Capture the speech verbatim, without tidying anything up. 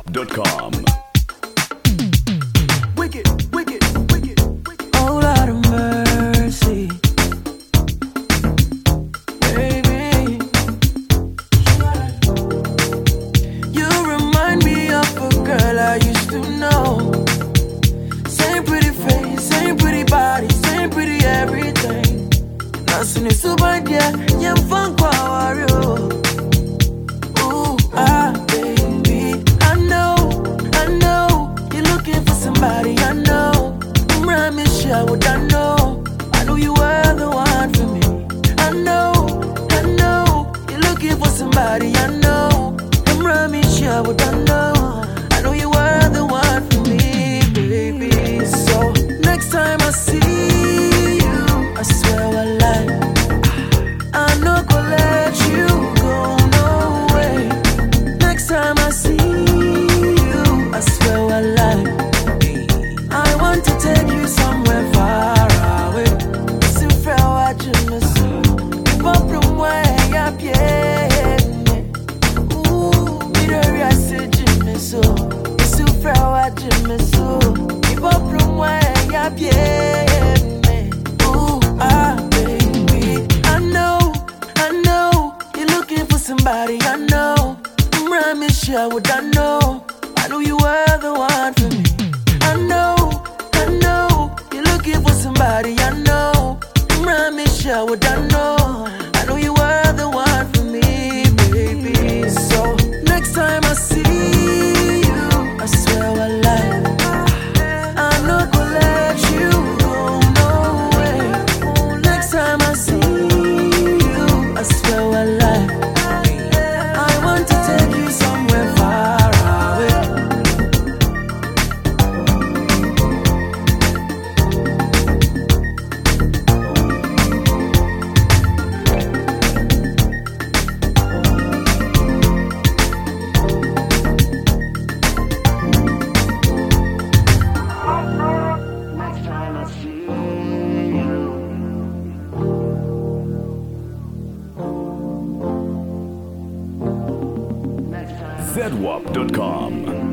dot com. Wicked, wicked, wicked, wicked. Oh, Lord of mercy, baby. You remind me of a girl I used to know. Same pretty face, same pretty body, same pretty everything. Nothing is so bad, yeah. Yeah, I'm fun, Wario. Ooh, ah, baby. I know, I know. You're looking for somebody, I know. I'm Ramisha, what I know. I know you were the one for me. I know, I know. You're looking for somebody, I know. I'm Ramisha, what I know. I know you were the one for me, baby. So, next time I see you, I swear I lie. I no go let you go, no way. Next time I see you, I swear I lie. I want to take you somewhere far away. So far, what you miss? Pop from where you're bien. Ooh, me the I said you miss so. So far, what you miss? Pop from where you're bien. Ooh, ah, baby. I know, I know. You're looking for somebody, I know. I'm Ramisha, what I know. I know you were the one for me. I know, I know. You're looking for somebody, I know. I'm Ramisha, what I know. I know you were the one for me, baby. So, next time I see you, I swear I lie. I'm not gonna let you go, no way. Next time I see you, I swear I lie. I want to take you somewhere far away. Next time I see you. Z W A P dot com.